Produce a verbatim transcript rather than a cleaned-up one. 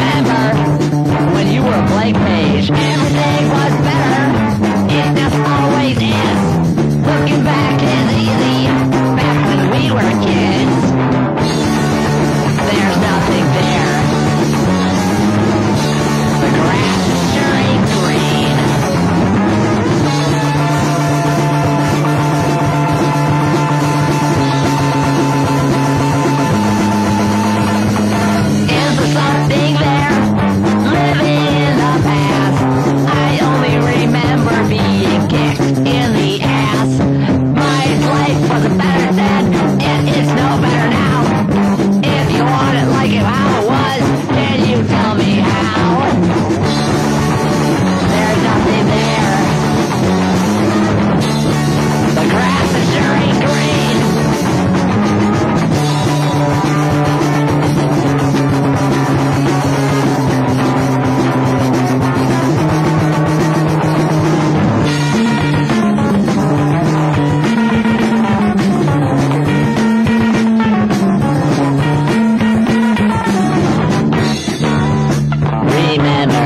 remember when you were a blank page. Everything was better. It just always is. Looking back is easy. Back when we were kids. There's nothing there. The grass is sure ain't green. Is there something there? Living in the past. I only remember being kicked in the ass. My life was better then. It is no better now. If you want it like it how it was, can you tell me how? There's nothing there. The grass is sure ain't green. Remember